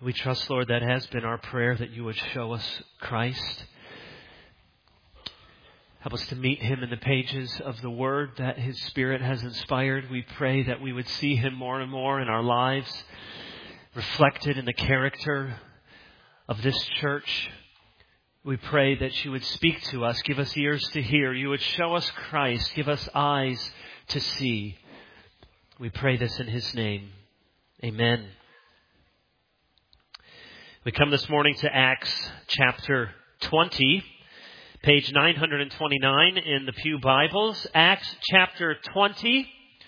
We trust, Lord, that has been our prayer, that you would show us Christ. Help us to meet him in the pages of the Word that his Spirit has inspired. We pray that we would see him more and more in our lives, reflected in the character of this church. We pray that you would speak to us, give us ears to hear. You would show us Christ, give us eyes to see. We pray this in his name. Amen. We come this morning to Acts chapter 20, page 929 in the Pew Bibles. Acts chapter 20.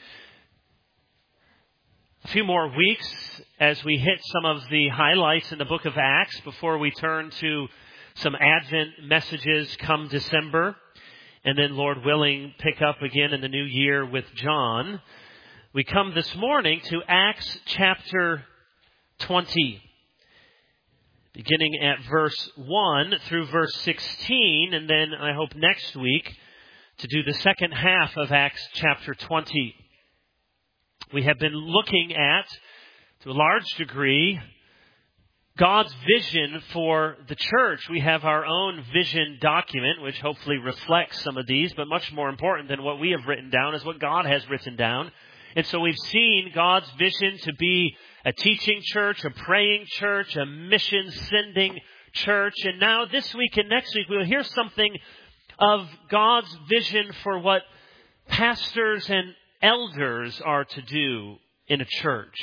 A few more weeks as we hit some of the highlights in the book of Acts before we turn to some Advent messages come December. And then, Lord willing, pick up again in the new year with John. We come this morning to Acts chapter 20. Beginning at verse 1 through verse 16, and then I hope next week to do the second half of Acts chapter 20. We have been looking at, to a large degree, God's vision for the church. We have our own vision document, which hopefully reflects some of these, but much more important than what we have written down is what God has written down. And so we've seen God's vision to be a teaching church, a praying church, a mission-sending church. And now this week and next week, we'll hear something of God's vision for what pastors and elders are to do in a church.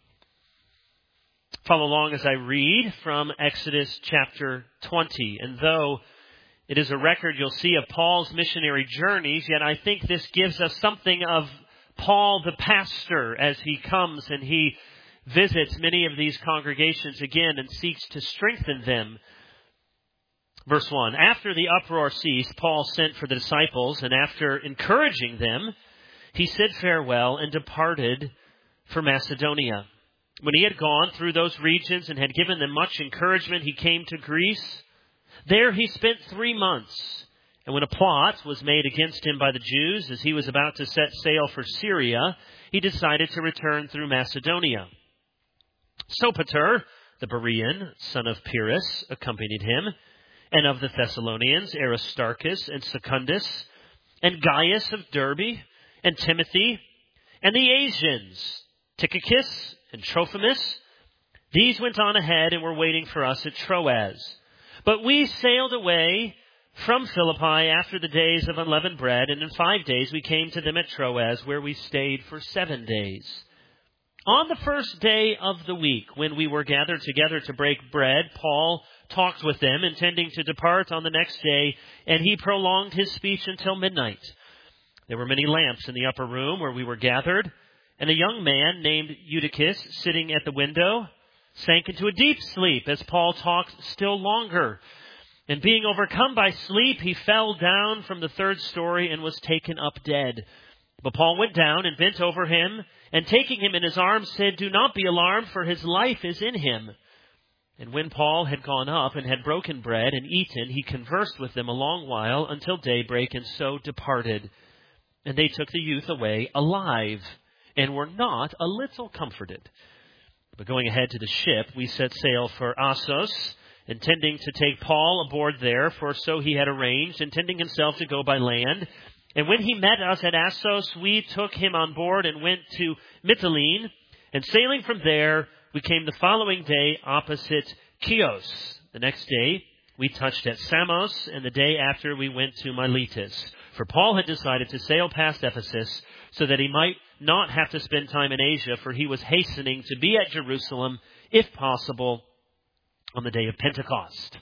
Follow along as I read from Exodus chapter 20. And though it is a record you'll see of Paul's missionary journeys, yet I think this gives us something of Paul the pastor as he comes and he visits many of these congregations again and seeks to strengthen them. Verse 1, after the uproar ceased, Paul sent for the disciples, and after encouraging them, he said farewell and departed for Macedonia. When he had gone through those regions and had given them much encouragement, he came to Greece. There he spent 3 months. And when a plot was made against him by the Jews as he was about to set sail for Syria, he decided to return through Macedonia. Sopater, the Berean, son of Pyrrhus, accompanied him, and of the Thessalonians, Aristarchus and Secundus, and Gaius of Derbe, and Timothy, and the Asians, Tychicus and Trophimus. These went on ahead and were waiting for us at Troas. But we sailed away from Philippi after the days of unleavened bread, and in 5 days we came to them at Troas, where we stayed for 7 days. On the first day of the week, when we were gathered together to break bread, Paul talked with them, intending to depart on the next day, and he prolonged his speech until midnight. There were many lamps in the upper room where we were gathered, and a young man named Eutychus, sitting at the window, sank into a deep sleep as Paul talked still longer. And being overcome by sleep, he fell down from the 3rd story and was taken up dead. But Paul went down and bent over him, and taking him in his arms said, "Do not be alarmed, for his life is in him." And when Paul had gone up and had broken bread and eaten, he conversed with them a long while until daybreak, and so departed. And they took the youth away alive, and were not a little comforted. But going ahead to the ship, we set sail for Assos, intending to take Paul aboard there, for so he had arranged, intending himself to go by land. And when he met us at Assos, we took him on board and went to Mytilene. And sailing from there, we came the following day opposite Chios. The next day, we touched at Samos, and the day after we went to Miletus. For Paul had decided to sail past Ephesus so that he might not have to spend time in Asia, for he was hastening to be at Jerusalem, if possible, on the day of Pentecost.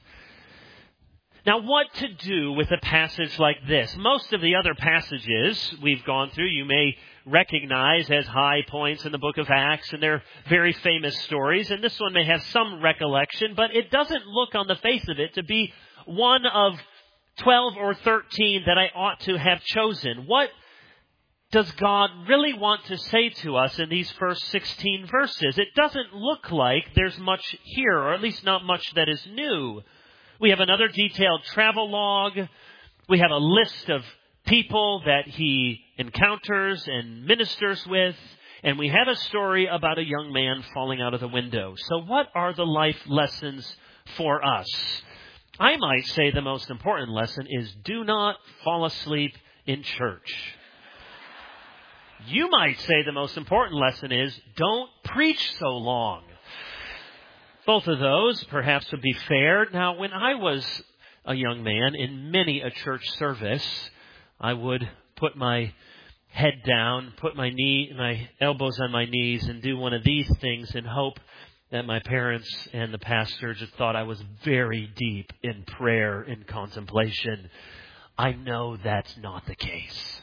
Now, what to do with a passage like this? Most of the other passages we've gone through, you may recognize as high points in the book of Acts, and they're very famous stories, and this one may have some recollection, but it doesn't look on the face of it to be one of 12 or 13 that I ought to have chosen. What does God really want to say to us in these first 16 verses? It doesn't look like there's much here, or at least not much that is new. We have another detailed travel log. We have a list of people that he encounters and ministers with. And we have a story about a young man falling out of the window. So what are the life lessons for us? I might say the most important lesson is do not fall asleep in church. You might say the most important lesson is don't preach so long. Both of those perhaps would be fair. Now, when I was a young man in many a church service, I would put my head down, put my elbows on my knees and do one of these things and hope that my parents and the pastor just thought I was very deep in prayer and contemplation. I know that's not the case.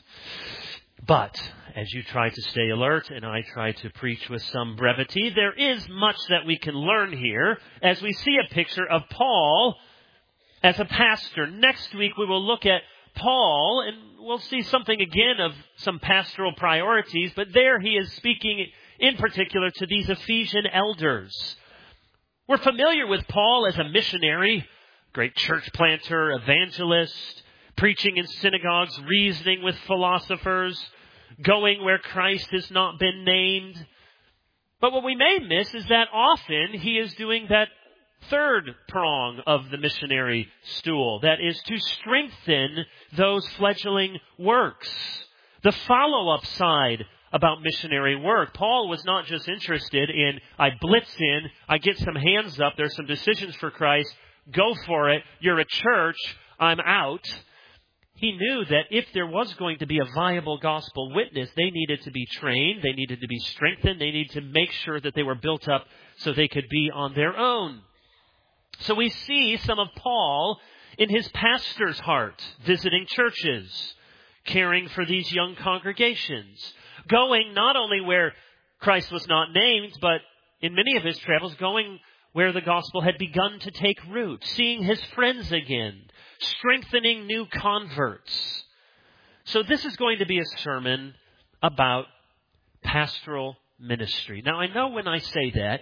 But as you try to stay alert and I try to preach with some brevity, there is much that we can learn here as we see a picture of Paul as a pastor. Next week we will look at Paul and we'll see something again of some pastoral priorities, but there he is speaking in particular to these Ephesian elders. We're familiar with Paul as a missionary, great church planter, evangelist, preaching in synagogues, reasoning with philosophers, going where Christ has not been named. But what we may miss is that often he is doing that third prong of the missionary stool, that is to strengthen those fledgling works. The follow-up side about missionary work. Paul was not just interested in, I blitz in, I get some hands up, there's some decisions for Christ, go for it, you're a church, I'm out. He knew that if there was going to be a viable gospel witness, they needed to be trained, they needed to be strengthened, they needed to make sure that they were built up so they could be on their own. So we see some of Paul in his pastor's heart, visiting churches, caring for these young congregations, going not only where Christ was not named, but in many of his travels, going where the gospel had begun to take root, seeing his friends again, strengthening new converts. So this is going to be a sermon about pastoral ministry. Now, I know when I say that,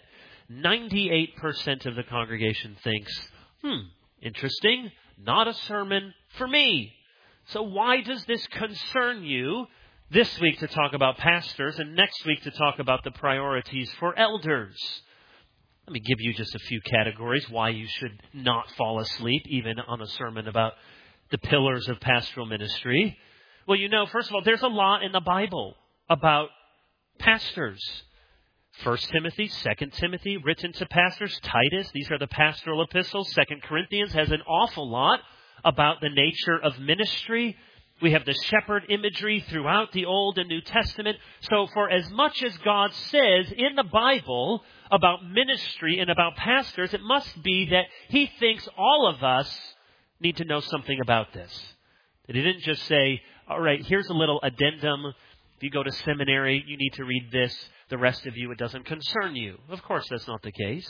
98% of the congregation thinks, interesting, not a sermon for me. So why does this concern you this week to talk about pastors and next week to talk about the priorities for elders? Let me give you just a few categories why you should not fall asleep, even on a sermon about the pillars of pastoral ministry. Well, first of all, there's a lot in the Bible about pastors. 1 Timothy, 2 Timothy, written to pastors. Titus, these are the pastoral epistles. 2 Corinthians has an awful lot about the nature of ministry. We have the shepherd imagery throughout the Old and New Testament. So for as much as God says in the Bible about ministry and about pastors, it must be that he thinks all of us need to know something about this. That he didn't just say, all right, here's a little addendum. If you go to seminary, you need to read this. The rest of you, it doesn't concern you. Of course, that's not the case.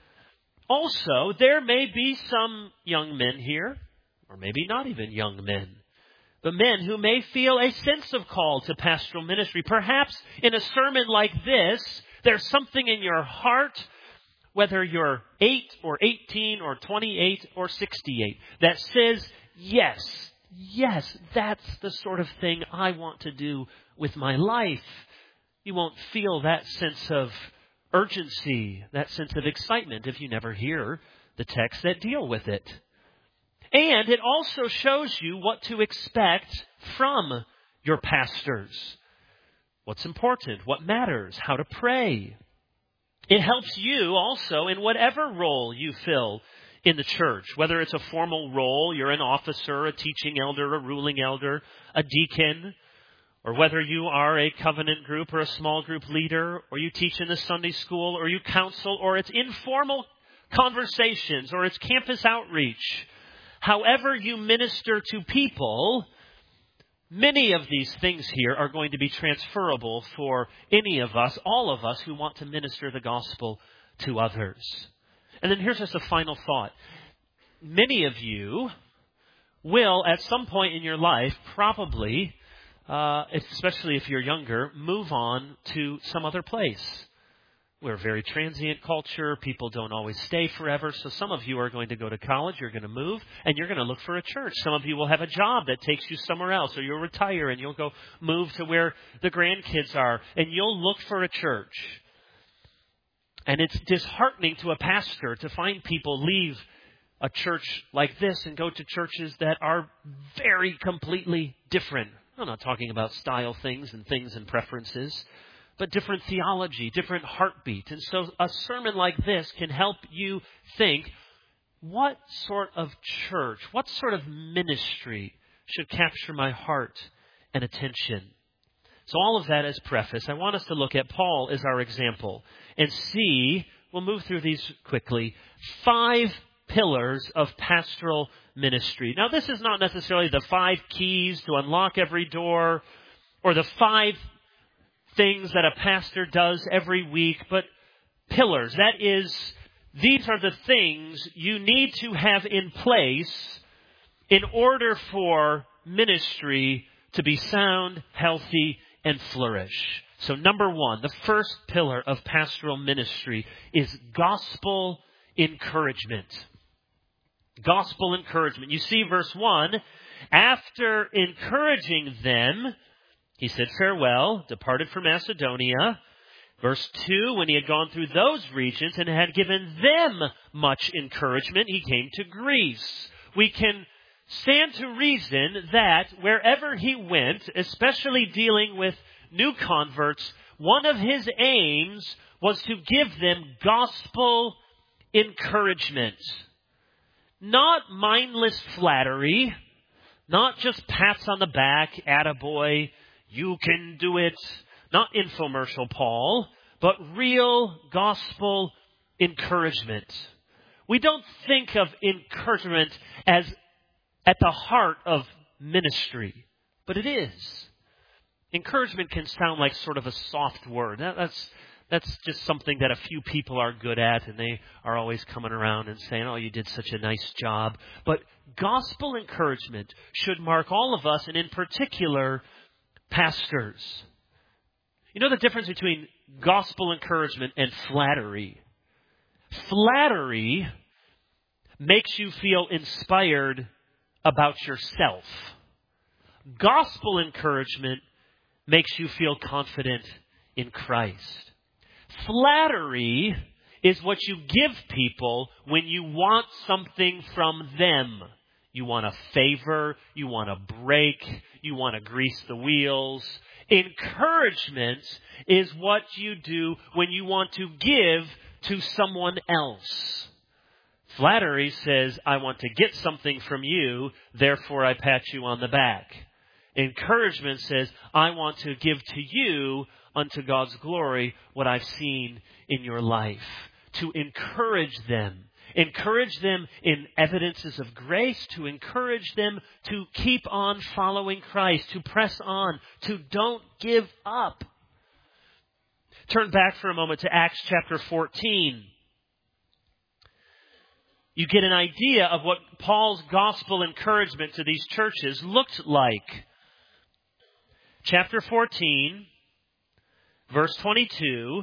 Also, there may be some young men here, or maybe not even young men, but men who may feel a sense of call to pastoral ministry. Perhaps in a sermon like this, there's something in your heart, whether you're 8 or 18 or 28 or 68, that says, yes, that's the sort of thing I want to do with my life. You won't feel that sense of urgency, that sense of excitement if you never hear the texts that deal with it. And it also shows you what to expect from your pastors. What's important, what matters, how to pray. It helps you also in whatever role you fill in the church, whether it's a formal role, you're an officer, a teaching elder, a ruling elder, a deacon, or whether you are a covenant group or a small group leader, or you teach in the Sunday school, or you counsel, or it's informal conversations, or it's campus outreach. However you minister to people, many of these things here are going to be transferable for any of us, all of us who want to minister the gospel to others. And then here's just a final thought. Many of you will, at some point in your life, probably, especially if you're younger, move on to some other place. We're a very transient culture. People don't always stay forever. So some of you are going to go to college, you're going to move, and you're going to look for a church. Some of you will have a job that takes you somewhere else, or you'll retire and you'll go move to where the grandkids are, and you'll look for a church. And it's disheartening to a pastor to find people leave a church like this and go to churches that are very completely different. I'm not talking about style things and preferences, but different theology, different heartbeat. And so a sermon like this can help you think, what sort of church, what sort of ministry should capture my heart and attention? So all of that as preface, I want us to look at Paul as our example and see, we'll move through these quickly, 5 pillars of pastoral ministry. Now, this is not necessarily the 5 keys to unlock every door or the 5 things that a pastor does every week, but pillars. That is, these are the things you need to have in place in order for ministry to be sound, healthy, and flourish. So number 1, the first pillar of pastoral ministry is gospel encouragement. Gospel encouragement. You see verse 1, after encouraging them, he said farewell, departed for Macedonia. Verse 2, when he had gone through those regions and had given them much encouragement, he came to Greece. We can stand to reason that wherever he went, especially dealing with new converts, one of his aims was to give them gospel encouragement. Not mindless flattery, not just pats on the back, attaboy, you can do it. Not infomercial Paul, but real gospel encouragement. We don't think of encouragement as at the heart of ministry, but it is. Encouragement can sound like sort of a soft word. That's just something that a few people are good at, and they are always coming around and saying, oh, you did such a nice job. But gospel encouragement should mark all of us, and in particular, pastors. You know the difference between gospel encouragement and flattery? Flattery makes you feel inspired about yourself. Gospel encouragement makes you feel confident in Christ. Flattery is what you give people when you want something from them. You want a favor, you want a break, you want to grease the wheels. Encouragement is what you do when you want to give to someone else. Flattery says, I want to get something from you, therefore I pat you on the back. Encouragement says, I want to give to you unto God's glory what I've seen in your life. To encourage them. Encourage them in evidences of grace, to encourage them to keep on following Christ, to press on, to don't give up. Turn back for a moment to Acts chapter 14. You get an idea of what Paul's gospel encouragement to these churches looked like. Chapter 14, verse 22.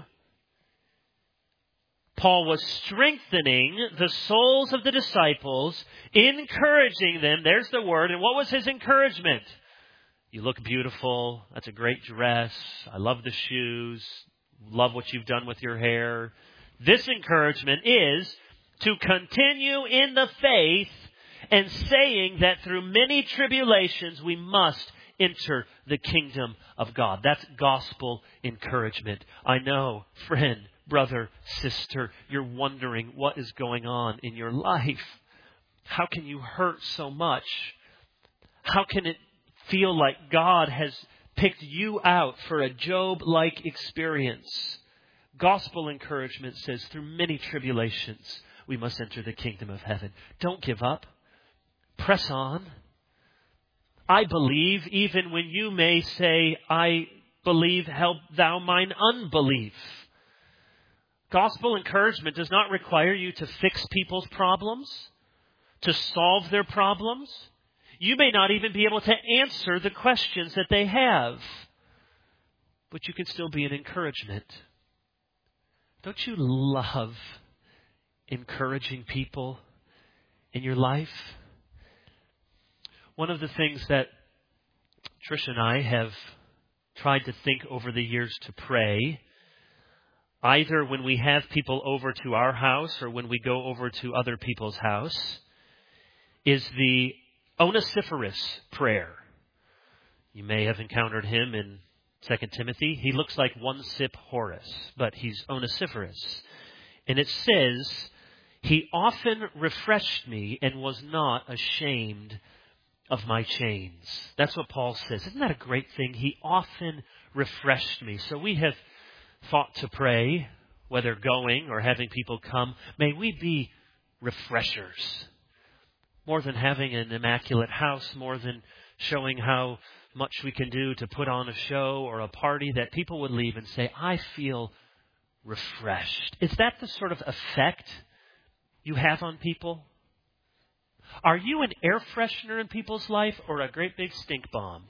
Paul was strengthening the souls of the disciples, encouraging them. There's the word. And what was his encouragement? You look beautiful. That's a great dress. I love the shoes. Love what you've done with your hair. This encouragement is to continue in the faith and saying that through many tribulations we must enter the kingdom of God. That's gospel encouragement. I know, friend, brother, sister, you're wondering what is going on in your life. How can you hurt so much? How can it feel like God has picked you out for a Job-like experience? Gospel encouragement says through many tribulations we must enter the kingdom of heaven. Don't give up. Press on. I believe, even when you may say, I believe, help thou mine unbelief. Gospel encouragement does not require you to fix people's problems, to solve their problems. You may not even be able to answer the questions that they have, but you can still be an encouragement. Don't you love encouraging people in your life? One of the things that Trish and I have tried to think over the years to pray, either when we have people over to our house or when we go over to other people's house, is the Onesiphorus prayer. You may have encountered him in 2 Timothy. He looks like one sip Horace, but he's Onesiphorus. And it says, he often refreshed me and was not ashamed of my chains. That's what Paul says. Isn't that a great thing? He often refreshed me. So we have thought to pray, whether going or having people come, may we be refreshers. More than having an immaculate house, more than showing how much we can do to put on a show or a party, that people would leave and say, I feel refreshed. Is that the sort of effect you have on people? Are you an air freshener in people's life or a great big stink bomb?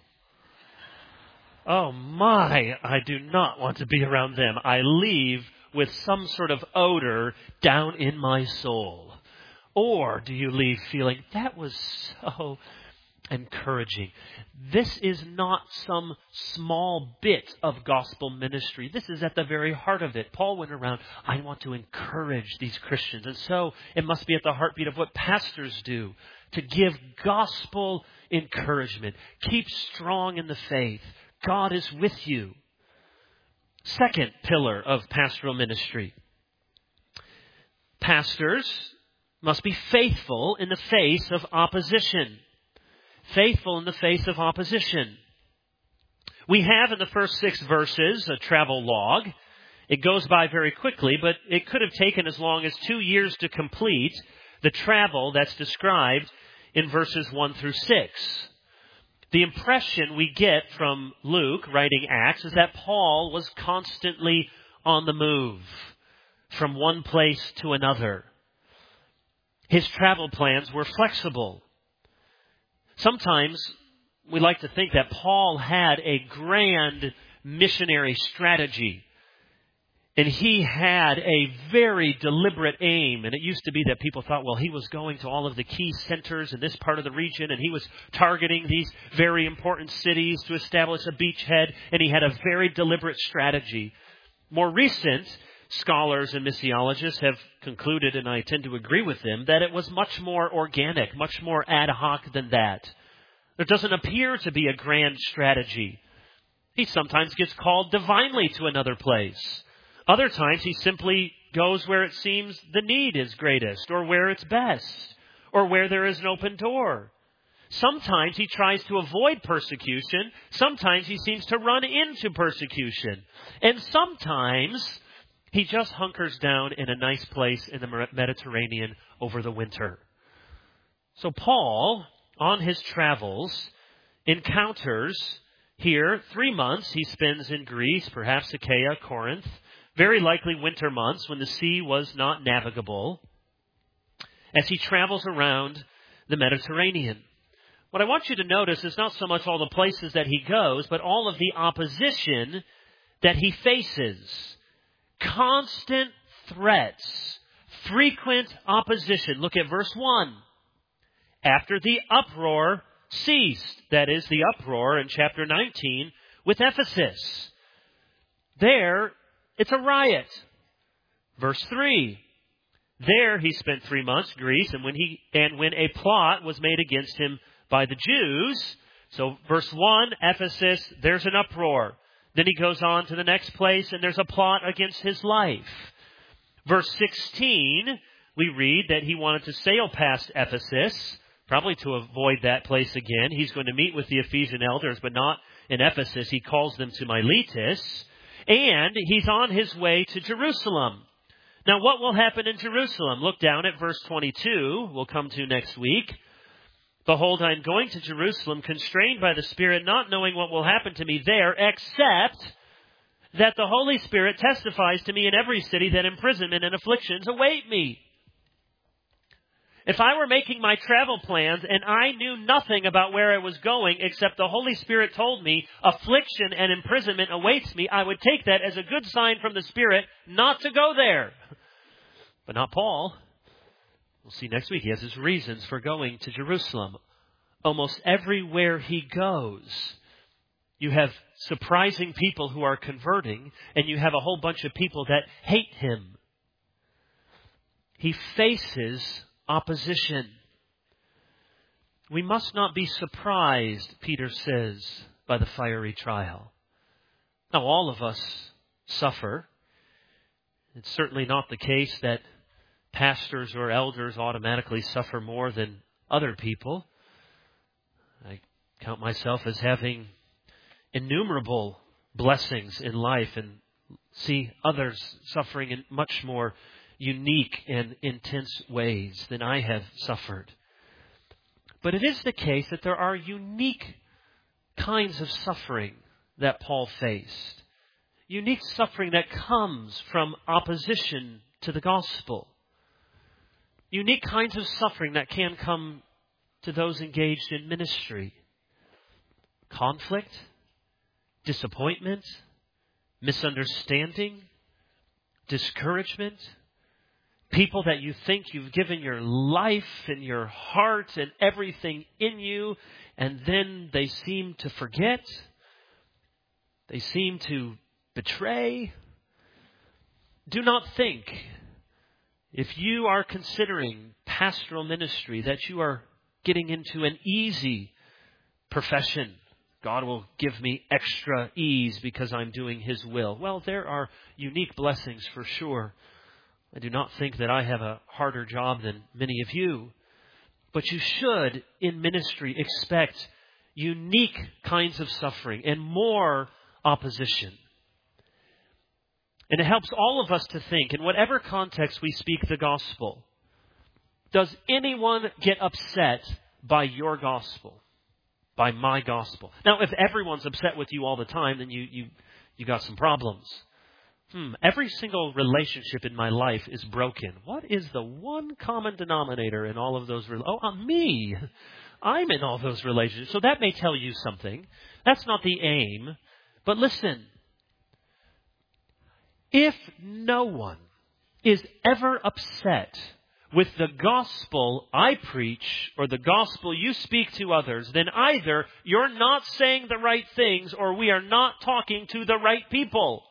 Oh my, I do not want to be around them. I leave with some sort of odor down in my soul. Or do you leave feeling, that was so encouraging? This is not some small bit of gospel ministry. This is at the very heart of it. Paul went around, I want to encourage these Christians. And so it must be at the heartbeat of what pastors do, to give gospel encouragement. Keep strong in the faith. God is with you. Second pillar of pastoral ministry. Pastors must be faithful in the face of opposition. Faithful in the face of opposition. We have in the first 6 verses a travel log. It goes by very quickly, but it could have taken as long as 2 years to complete the travel that's described in verses 1 through 6. The impression we get from Luke writing Acts is that Paul was constantly on the move from one place to another. His travel plans were flexible. Sometimes we like to think that Paul had a grand missionary strategy. And he had a very deliberate aim. And it used to be that people thought, well, he was going to all of the key centers in this part of the region, and he was targeting these very important cities to establish a beachhead, and he had a very deliberate strategy. More recent scholars and missiologists have concluded, and I tend to agree with them, that it was much more organic, much more ad hoc than that. There doesn't appear to be a grand strategy. He sometimes gets called divinely to another place. Other times he simply goes where it seems the need is greatest, or where it's best, or where there is an open door. Sometimes he tries to avoid persecution. Sometimes he seems to run into persecution. And sometimes he just hunkers down in a nice place in the Mediterranean over the winter. So Paul, on his travels, encounters here 3 months he spends in Greece, perhaps Achaia, Corinth, very likely winter months when the sea was not navigable, as he travels around the Mediterranean. What I want you to notice is not so much all the places that he goes, but all of the opposition that he faces. Constant threats, frequent opposition. Look at verse 1. After the uproar ceased, that is the uproar in chapter 19 with Ephesus. There, it's a riot. Verse 3. There he spent 3 months, Greece, and when a plot was made against him by the Jews. So verse 1, Ephesus, there's an uproar. Then he goes on to the next place, and there's a plot against his life. Verse 16, we read that he wanted to sail past Ephesus, probably to avoid that place again. He's going to meet with the Ephesian elders, but not in Ephesus. He calls them to Miletus. And he's on his way to Jerusalem. Now, what will happen in Jerusalem? Look down at verse 22. We'll come to next week. Behold, I am going to Jerusalem, constrained by the Spirit, not knowing what will happen to me there, except that the Holy Spirit testifies to me in every city that imprisonment and afflictions await me. If I were making my travel plans and I knew nothing about where I was going except the Holy Spirit told me affliction and imprisonment awaits me, I would take that as a good sign from the Spirit not to go there. But not Paul. We'll see next week. He has his reasons for going to Jerusalem. Almost everywhere he goes, you have surprising people who are converting, and you have a whole bunch of people that hate him. He faces opposition. We must not be surprised, Peter says, by the fiery trial. Now, all of us suffer. It's certainly not the case that pastors or elders automatically suffer more than other people. I count myself as having innumerable blessings in life and see others suffering in much more unique and intense ways than I have suffered. But it is the case that there are unique kinds of suffering that Paul faced. Unique suffering that comes from opposition to the gospel. Unique kinds of suffering that can come to those engaged in ministry. Conflict, disappointment, misunderstanding, discouragement. People that you think you've given your life and your heart and everything in you, and then they seem to forget. They seem to betray. Do not think, if you are considering pastoral ministry, that you are getting into an easy profession. God will give me extra ease because I'm doing His will. Well, there are unique blessings for sure. I do not think that I have a harder job than many of you. But you should, in ministry, expect unique kinds of suffering and more opposition. And it helps all of us to think, in whatever context we speak the gospel, does anyone get upset by your gospel? By my gospel? Now, if everyone's upset with you all the time, then you got some problems. Every single relationship in my life is broken. What is the one common denominator in all of those? Me. I'm in all those relationships. So that may tell you something. That's not the aim. But listen. If no one is ever upset with the gospel I preach or the gospel you speak to others, then either you're not saying the right things or we are not talking to the right people.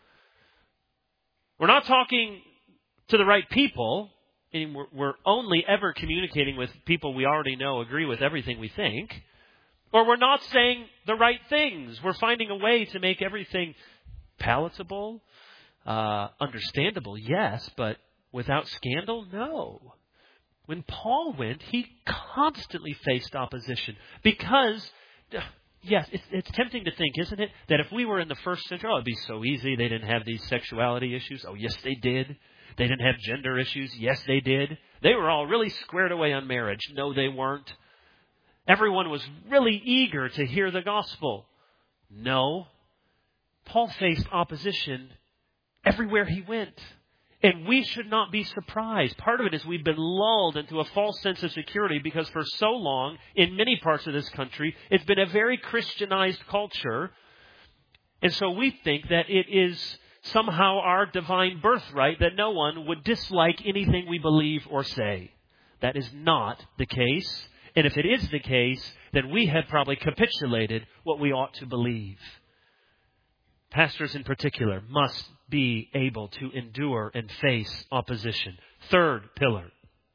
We're not talking to the right people, and we're only ever communicating with people we already know agree with everything we think, or we're not saying the right things. We're finding a way to make everything palatable, understandable, yes, but without scandal, no. When Paul went, he constantly faced opposition because... Yes, it's tempting to think, isn't it, that if we were in the first century, it'd be so easy. They didn't have these sexuality issues. Oh, yes, they did. They didn't have gender issues. Yes, they did. They were all really squared away on marriage. No, they weren't. Everyone was really eager to hear the gospel. No. Paul faced opposition everywhere he went. And we should not be surprised. Part of it is we've been lulled into a false sense of security because for so long, in many parts of this country, it's been a very Christianized culture. And so we think that it is somehow our divine birthright that no one would dislike anything we believe or say. That is not the case. And if it is the case, then we have probably capitulated what we ought to believe. Pastors in particular must be able to endure and face opposition. Third pillar.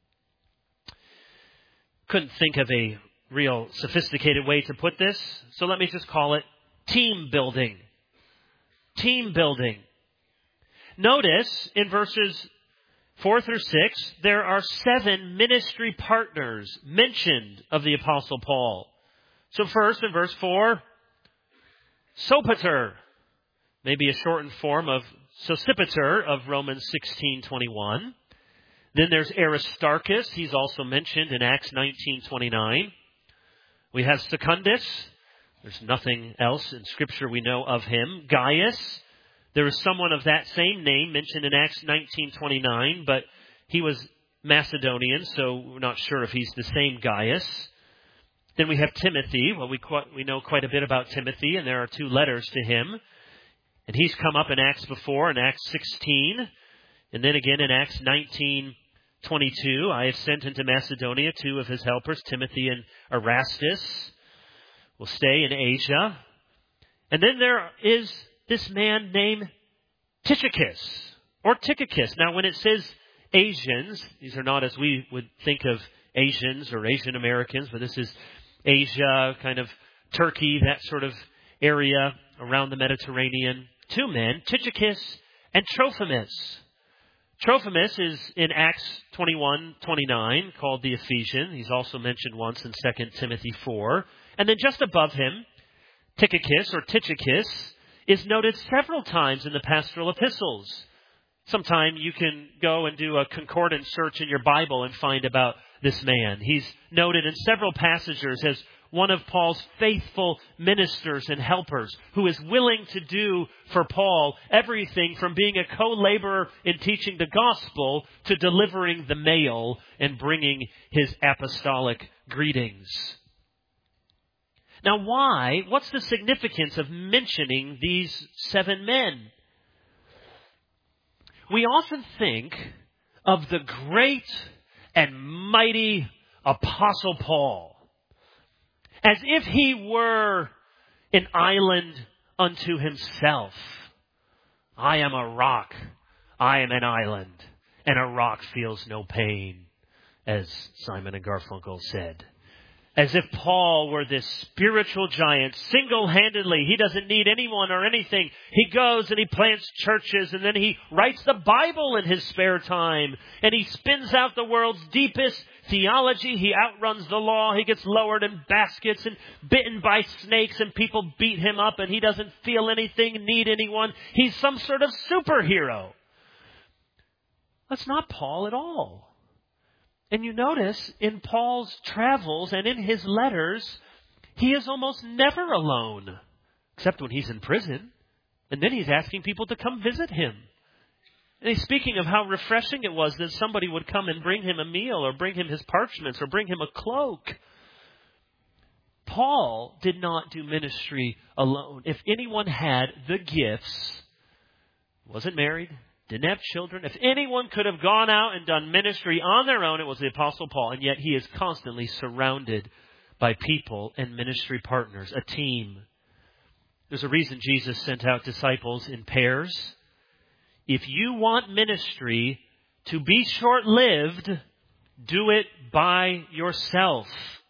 Couldn't think of a real sophisticated way to put this, so let me just call it team building. Team building. Notice in verses 4 through 6, there are 7 ministry partners mentioned of the Apostle Paul. So first, in verse 4, Sopater. Maybe a shortened form of Sosipater of Romans 16:21. Then there's Aristarchus. He's also mentioned in Acts 19:29. We have Secundus. There's nothing else in Scripture we know of him. Gaius. There is someone of that same name mentioned in Acts 19:29, but he was Macedonian, so we're not sure if he's the same Gaius. Then we have Timothy. Well, we know quite a bit about Timothy, and there are 2 letters to him. And he's come up in Acts before, in Acts 16, and then again in Acts 19:22. I have sent into Macedonia 2 of his helpers, Timothy and Erastus. Will stay in Asia. And then there is this man named Tychicus, or Tychicus. Now, when it says Asians, these are not as we would think of Asians or Asian Americans, but this is Asia, kind of Turkey, that sort of area around the Mediterranean. 2 men, Tychicus and Trophimus. Trophimus is in Acts 21:29, called the Ephesian. He's also mentioned once in 2 Timothy 4. And then just above him, Tychicus, is noted several times in the pastoral epistles. Sometime you can go and do a concordance search in your Bible and find about this man. He's noted in several passages as one of Paul's faithful ministers and helpers who is willing to do for Paul everything from being a co-laborer in teaching the gospel to delivering the mail and bringing his apostolic greetings. Now why? What's the significance of mentioning these 7 men? We often think of the great and mighty Apostle Paul as if he were an island unto himself. I am a rock. I am an island. And a rock feels no pain, as Simon and Garfunkel said. As if Paul were this spiritual giant, single-handedly. He doesn't need anyone or anything. He goes and he plants churches, and then he writes the Bible in his spare time. And he spins out the world's deepest theology. He outruns the law. He gets lowered in baskets and bitten by snakes, and people beat him up, and he doesn't feel anything, need anyone. He's some sort of superhero. That's not Paul at all. And you notice in Paul's travels and in his letters, he is almost never alone, except when he's in prison. And then he's asking people to come visit him. And he's speaking of how refreshing it was that somebody would come and bring him a meal or bring him his parchments or bring him a cloak. Paul did not do ministry alone. If anyone had the gifts, wasn't married, didn't have children. If anyone could have gone out and done ministry on their own, it was the Apostle Paul. And yet he is constantly surrounded by people and ministry partners, a team. There's a reason Jesus sent out disciples in pairs. If you want ministry to be short-lived, do it by yourself.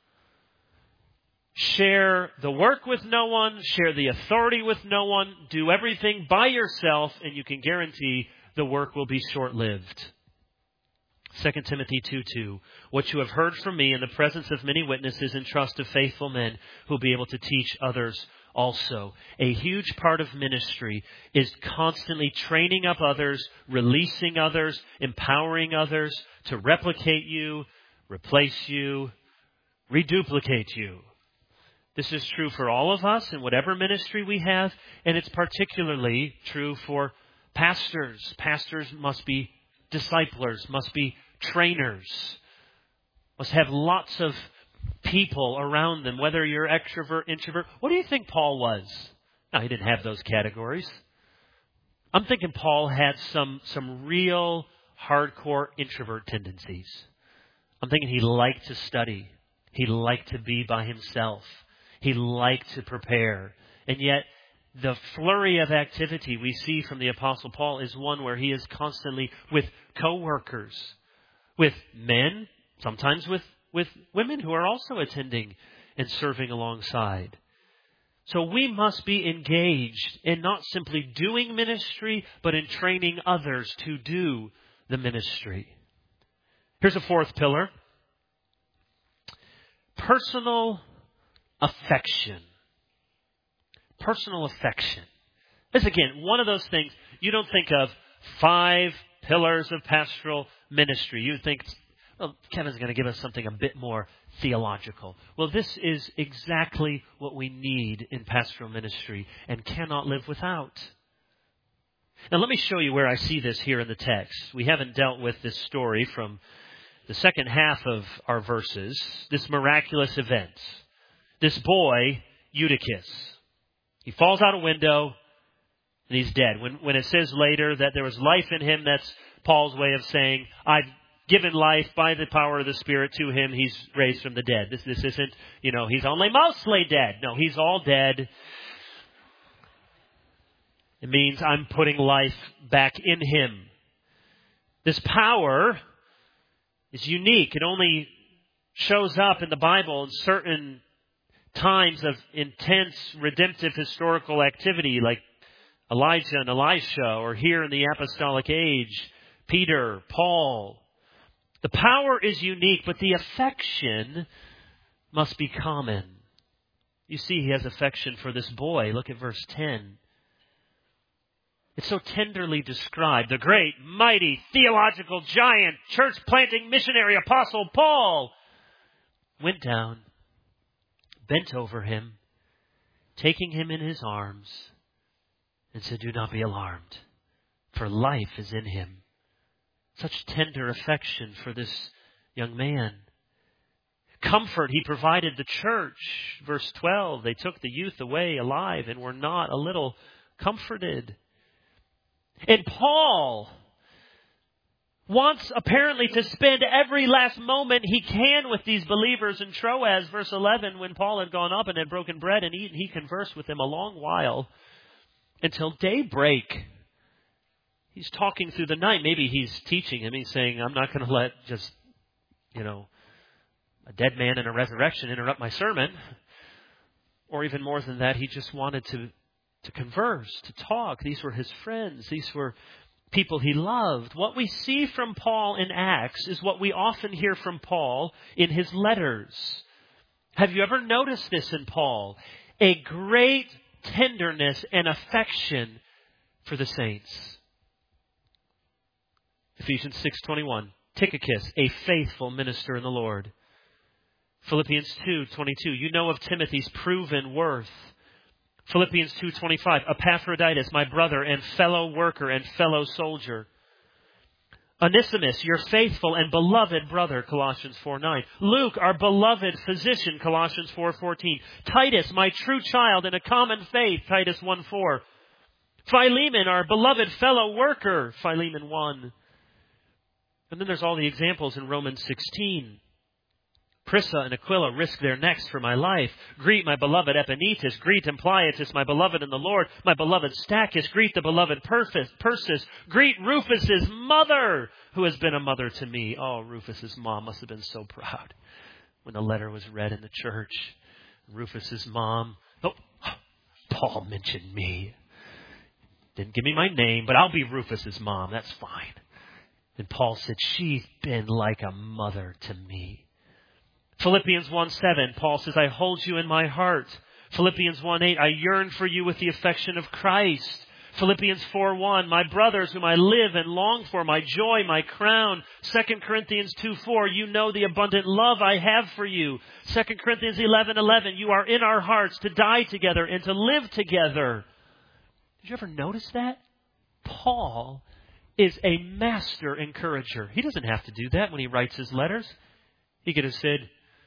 Share the work with no one, share the authority with no one, do everything by yourself, and you can guarantee the work will be short-lived. 2 Timothy 2:2. What you have heard from me in the presence of many witnesses, entrust to faithful men who will be able to teach others also. A huge part of ministry is constantly training up others, releasing others, empowering others to replicate you, replace you, reduplicate you. This is true for all of us in whatever ministry we have, and it's particularly true for pastors. Pastors must be disciplers, must be trainers, must have lots of people around them, whether you're extrovert, introvert. What do you think Paul was? No, he didn't have those categories. I'm thinking Paul had some real hardcore introvert tendencies. I'm thinking he liked to study. He liked to be by himself. He liked to prepare. And yet, the flurry of activity we see from the Apostle Paul is one where he is constantly with co-workers, with men, sometimes with women who are also attending and serving alongside. So we must be engaged in not simply doing ministry, but in training others to do the ministry. Here's a 4th pillar. Personal affection. Personal affection. This, again, one of those things, you don't think of 5 pillars of pastoral ministry. You think, well, Kevin's going to give us something a bit more theological. Well, this is exactly what we need in pastoral ministry and cannot live without. Now, let me show you where I see this here in the text. We haven't dealt with this story from the second half of our verses, this miraculous event. This boy, Eutychus, he falls out a window and he's dead. When it says later that there was life in him, that's Paul's way of saying, I've given life by the power of the Spirit to him. He's raised from the dead. This isn't, he's only mostly dead. No, he's all dead. It means I'm putting life back in him. This power is unique. It only shows up in the Bible in certain times of intense redemptive historical activity, like Elijah and Elisha, or here in the apostolic age, Peter, Paul. The power is unique, but the affection must be common. You see, he has affection for this boy. Look at verse 10. It's so tenderly described. The great, mighty, theological giant, church-planting missionary apostle Paul went down, bent over him, taking him in his arms, and said, "Do not be alarmed, for life is in him." Such tender affection for this young man. Comfort he provided the church. Verse 12, they took the youth away alive and were not a little comforted. And Paul wants apparently to spend every last moment he can with these believers in Troas. Verse 11, when Paul had gone up and had broken bread and eaten, he conversed with them a long while until daybreak. He's talking through the night. Maybe he's teaching him. He's saying, I'm not going to let just, a dead man and a resurrection interrupt my sermon. Or even more than that, he just wanted to converse, to talk. These were his friends. These were people he loved. What we see from Paul in Acts is what we often hear from Paul in his letters. Have you ever noticed this in Paul? A great tenderness and affection for the saints. Ephesians 6:21, Tychicus, a faithful minister in the Lord. Philippians 2:22, you know of Timothy's proven worth. Philippians 2:25, Epaphroditus, my brother and fellow worker and fellow soldier. Onesimus, your faithful and beloved brother, Colossians 4:9. Luke, our beloved physician, Colossians 4:14. Titus, my true child in a common faith, Titus 1:4. Philemon, our beloved fellow worker, Philemon 1. And then there's all the examples in Romans 16. Prisca and Aquila risk their necks for my life. Greet my beloved Epaenetus. Greet Ampliatus, my beloved in the Lord. My beloved Stachys. Greet the beloved Persis. Greet Rufus's mother, who has been a mother to me. Oh, Rufus's mom must have been so proud when the letter was read in the church. Rufus's mom. Oh, Paul mentioned me. Didn't give me my name, but I'll be Rufus's mom. That's fine. And Paul said, she's been like a mother to me. Philippians 1:7, Paul says, I hold you in my heart. Philippians 1:8, I yearn for you with the affection of Christ. Philippians 4:1, my brothers whom I live and long for, my joy, my crown. 2 Corinthians 2:4, you know the abundant love I have for you. 2 Corinthians 11:11, you are in our hearts to die together and to live together. Did you ever notice that? Paul is a master encourager. He doesn't have to do that when he writes his letters. He could have said,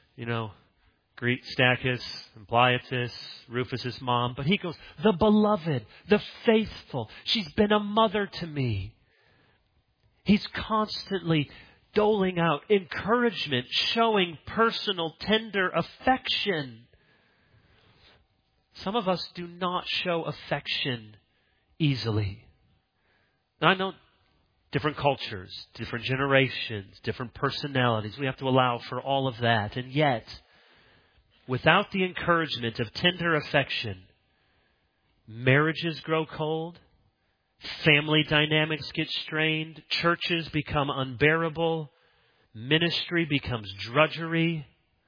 greet Stachys, Ampliatus, Rufus's mom. But he goes, the beloved, the faithful. She's been a mother to me. He's constantly doling out encouragement, showing personal, tender affection. Some of us do not show affection easily. Now, I know different cultures, different generations, different personalities. We have to allow for all of that. And yet, without the encouragement of tender affection, marriages grow cold, family dynamics get strained, churches become unbearable, ministry becomes drudgery.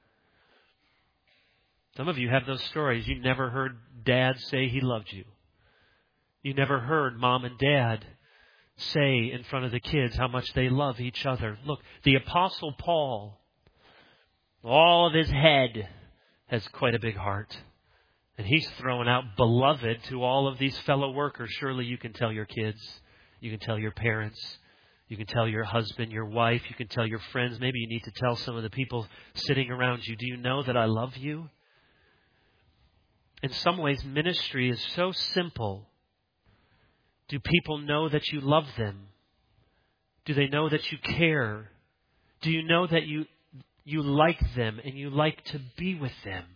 Some of you have those stories. You never heard dad say he loved you. You never heard mom and dad say in front of the kids how much they love each other. Look, the Apostle Paul, all of his head has quite a big heart. And he's throwing out beloved to all of these fellow workers. Surely you can tell your kids, you can tell your parents, You can tell your husband, your wife, you can tell your friends. Maybe you need to tell some of the people sitting around you, do you know that I love you? In some ways, ministry is so simple. Do people know that you love them? Do they know that you care? Do you know that you like them and you like to be with them?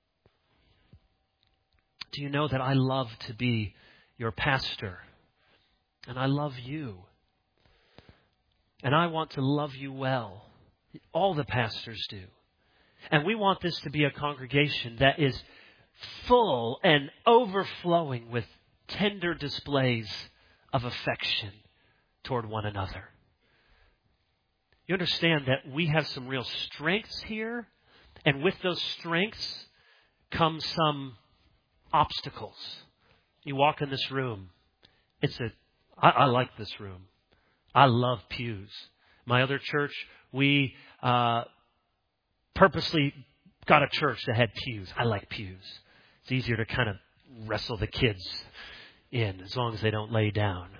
Do you know that I love to be your pastor? And I love you. And I want to love you well. All the pastors do. And we want this to be a congregation that is full and overflowing with tender displays of affection toward one another. You understand that we have some real strengths here, and with those strengths come some obstacles. You walk in this room. I like this room. I love pews. My other church, we purposely got a church that had pews. I like pews. It's easier to kind of wrestle the kids in as long as they don't lay down.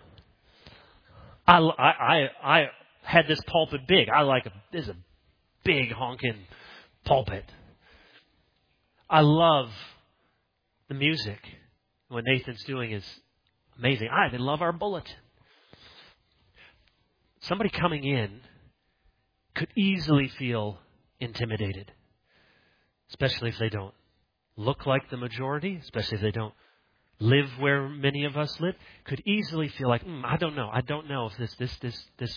I had this pulpit big. This is a big honking pulpit. I love the music. What Nathan's doing is amazing. I even love our bulletin. Somebody coming in could easily feel intimidated, especially if they don't look like the majority, especially if they don't live where many of us live, could easily feel like, I don't know if this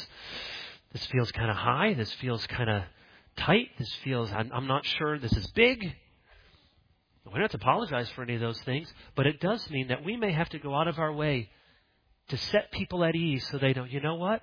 feels kind of high, this feels kind of tight, I'm not sure, this is big. We don't have to apologize for any of those things, but it does mean that we may have to go out of our way to set people at ease so they don't, you know what?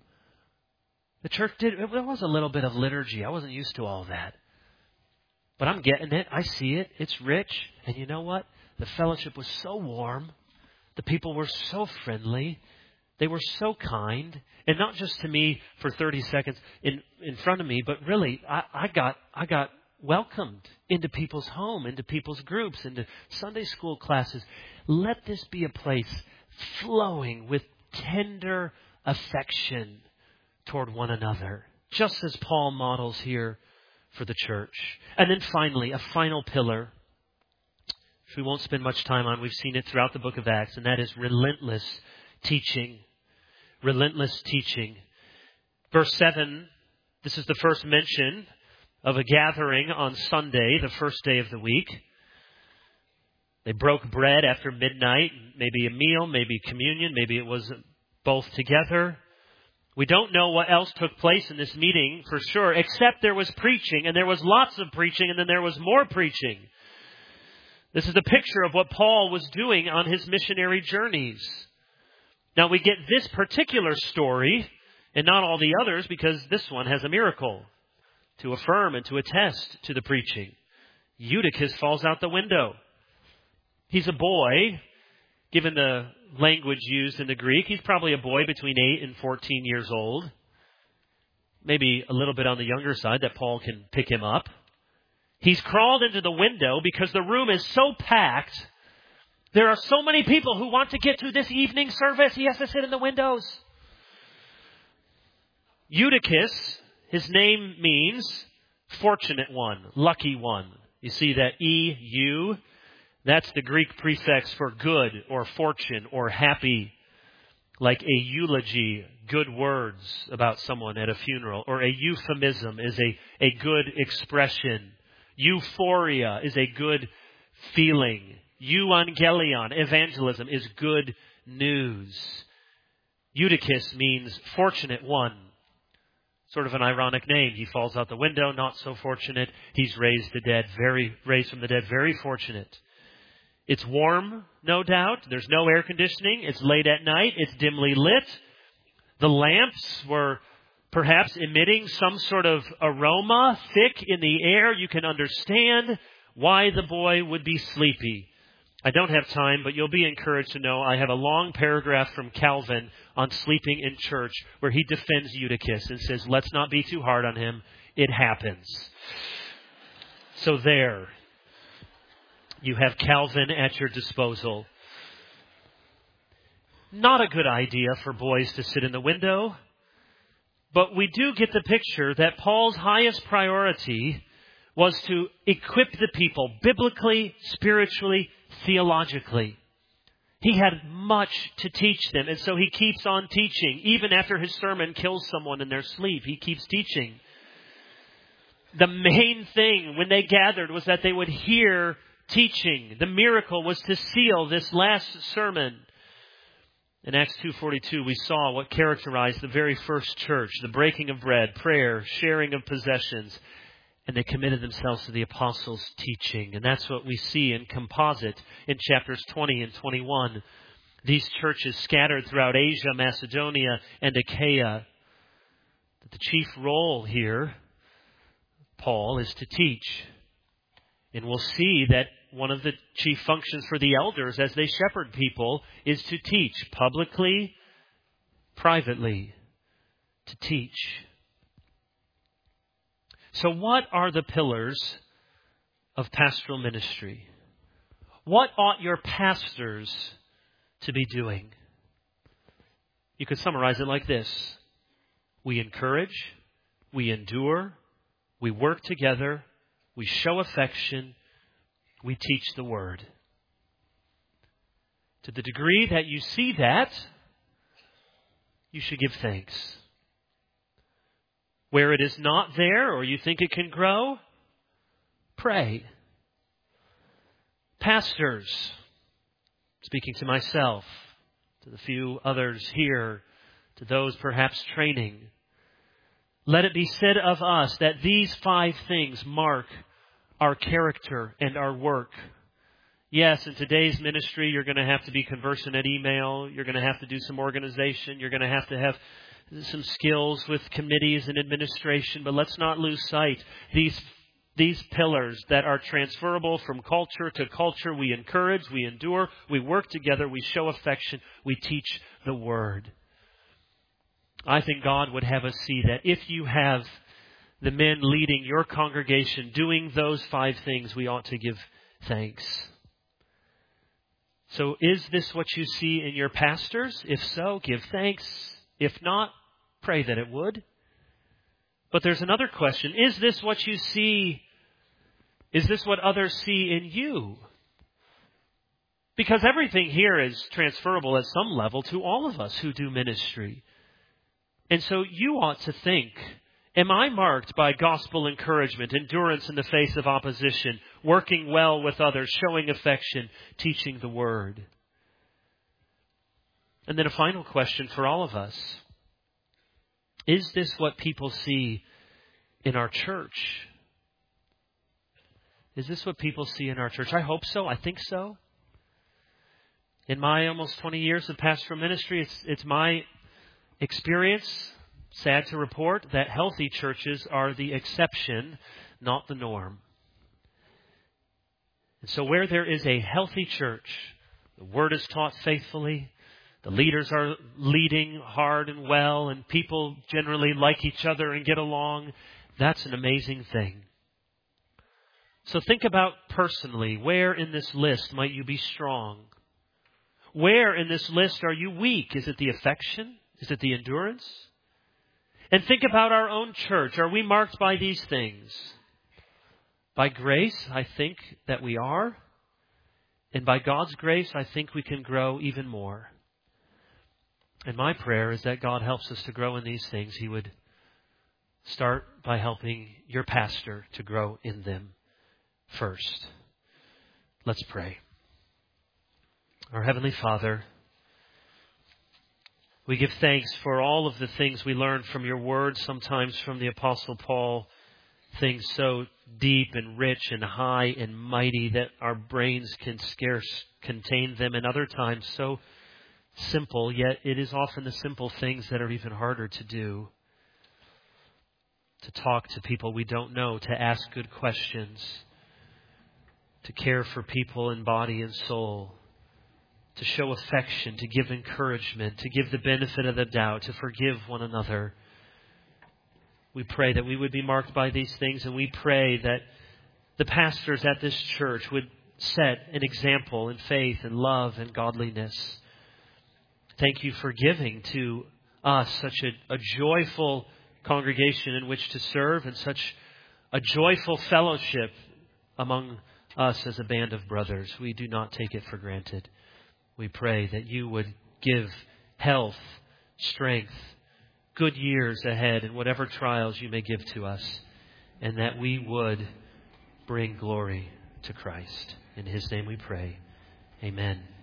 The church there was a little bit of liturgy. I wasn't used to all that. But I'm getting it. I see it. It's rich. And you know what? The fellowship was so warm. The people were so friendly. They were so kind. And not just to me for 30 seconds in front of me, but really, I got welcomed into people's home, into people's groups, into Sunday school classes. Let this be a place flowing with tender affection toward one another, just as Paul models here for the church. And then finally, a final pillar, which we won't spend much time on. We've seen it throughout the book of Acts, and that is relentless teaching. Relentless teaching. Verse 7, this is the first mention of a gathering on Sunday, the first day of the week. They broke bread after midnight, maybe a meal, maybe communion, maybe it was both together. We don't know what else took place in this meeting for sure, except there was preaching, and there was lots of preaching, and then there was more preaching. This is a picture of what Paul was doing on his missionary journeys. Now we get this particular story, and not all the others, because this one has a miracle to affirm and to attest to the preaching. Eutychus falls out the window. He's a boy, given the language used in the Greek. He's probably a boy between 8 and 14 years old. Maybe a little bit on the younger side that Paul can pick him up. He's crawled into the window because the room is so packed. There are so many people who want to get to this evening service. He has to sit in the windows. Eutychus, his name means fortunate one, lucky one. You see that E-U? That's the Greek prefix for good or fortune or happy, like a eulogy, good words about someone at a funeral, or a euphemism is a good expression. Euphoria is a good feeling. Euangelion, evangelism, is good news. Eutychus means fortunate one. Sort of an ironic name. He falls out the window, not so fortunate. He's raised from the dead, very fortunate. It's warm, no doubt. There's no air conditioning. It's late at night. It's dimly lit. The lamps were perhaps emitting some sort of aroma thick in the air. You can understand why the boy would be sleepy. I don't have time, but you'll be encouraged to know I have a long paragraph from Calvin on sleeping in church where he defends Eutychus and says, let's not be too hard on him. It happens. So there. You have Calvin at your disposal. not a good idea for boys to sit in the window. But we do get the picture that Paul's highest priority was to equip the people biblically, spiritually, theologically. He had much to teach them, and so he keeps on teaching. Even after his sermon kills someone in their sleep, he keeps teaching. The main thing when they gathered was that they would hear teaching. The miracle was to seal this last sermon. In Acts 2:42, we saw what characterized the very first church: the breaking of bread, prayer, sharing of possessions, and they committed themselves to the apostles' teaching. And that's what we see in composite in chapters 20 and 21. These churches scattered throughout Asia, Macedonia, and Achaia. The chief role here, Paul, is to teach. And we'll see that one of the chief functions for the elders as they shepherd people is to teach publicly, privately, to teach. So what are the pillars of pastoral ministry? What ought your pastors to be doing? You could summarize it like this: we encourage, we endure, we work together, we show affection, we teach the Word. To the degree that you see that, you should give thanks. Where it is not there, or you think it can grow, pray. Pastors, speaking to myself, to the few others here, to those perhaps training, let it be said of us that these 5 things mark our character and our work. Yes, in today's ministry, you're going to have to be conversant at email. You're going to have to do some organization. You're going to have some skills with committees and administration. But let's not lose sight. These pillars that are transferable from culture to culture. We encourage, we endure, we work together, we show affection, we teach the Word. I think God would have us see that if you have the men leading your congregation doing those 5 things, we ought to give thanks. So is this what you see in your pastors? If so, give thanks. If not, pray that it would. But there's another question. Is this what you see? Is this what others see in you? Because everything here is transferable at some level to all of us who do ministry. And so you ought to think, am I marked by gospel encouragement, endurance in the face of opposition, working well with others, showing affection, teaching the Word? And then a final question for all of us. Is this what people see in our church? Is this what people see in our church? I hope so. I think so. In my almost 20 years of pastoral ministry, it's my experience, sad to report, that healthy churches are the exception, not the norm. And so where there is a healthy church, the Word is taught faithfully, the leaders are leading hard and well, and people generally like each other and get along, that's an amazing thing. So think about personally, where in this list might you be strong? Where in this list are you weak? Is it the affection? Is it the endurance? And think about our own church. Are we marked by these things? By grace, I think that we are. And by God's grace, I think we can grow even more. And my prayer is that God helps us to grow in these things. He would start by helping your pastor to grow in them first. Let's pray. Our Heavenly Father, we give thanks for all of the things we learned from your Word, sometimes from the Apostle Paul, things so deep and rich and high and mighty that our brains can scarce contain them, and other times so simple, yet it is often the simple things that are even harder to do. To talk to people we don't know, to ask good questions, to care for people in body and soul, to show affection, to give encouragement, to give the benefit of the doubt, to forgive one another. We pray that we would be marked by these things, and we pray that the pastors at this church would set an example in faith and love and godliness. Thank you for giving to us such a joyful congregation in which to serve and such a joyful fellowship among us as a band of brothers. We do not take it for granted. We pray that you would give health, strength, good years ahead in whatever trials you may give to us, and that we would bring glory to Christ. In His name we pray. Amen.